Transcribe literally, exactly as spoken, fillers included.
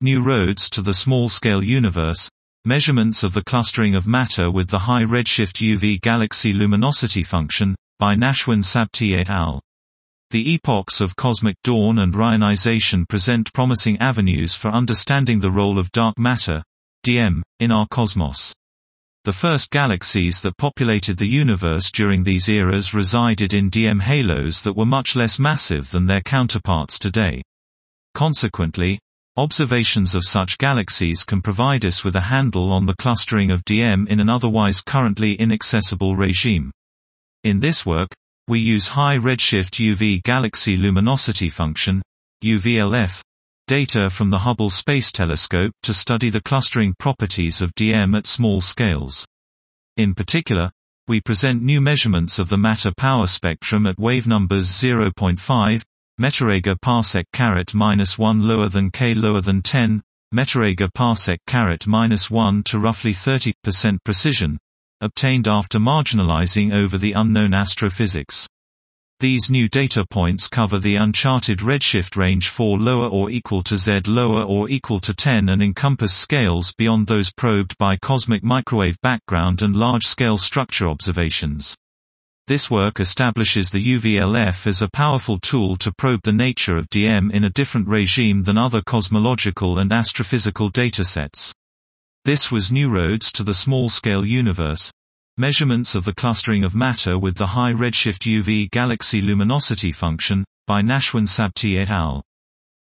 New Roads to the Small-Scale Universe, Measurements of the Clustering of Matter with the High Redshift U V Galaxy Luminosity Function, by Nashwan Sabti et al. The epochs of cosmic dawn and Ryanization present promising avenues for understanding the role of dark matter, D M, in our cosmos. The first galaxies that populated the universe during these eras resided in D M halos that were much less massive than their counterparts today. Consequently, observations of such galaxies can provide us with a handle on the clustering of D M in an otherwise currently inaccessible regime. In this work, we use high redshift U V galaxy luminosity function, U V L F, data from the Hubble Space Telescope to study the clustering properties of D M at small scales. In particular, we present new measurements of the matter power spectrum at wave numbers zero point five, meterega parsec caret minus one lower than K lower than ten, meterega parsec caret minus one to roughly thirty percent precision, obtained after marginalizing over the unknown astrophysics. These new data points cover the uncharted redshift range four lower or equal to Z lower or equal to ten and encompass scales beyond those probed by cosmic microwave background and large-scale structure observations. This work establishes the U V L F as a powerful tool to probe the nature of D M in a different regime than other cosmological and astrophysical datasets. This was New Roads to the Small-Scale Universe, Measurements of the Clustering of Matter with the High Redshift U V Galaxy Luminosity Function, by Nashwan Sabti et al.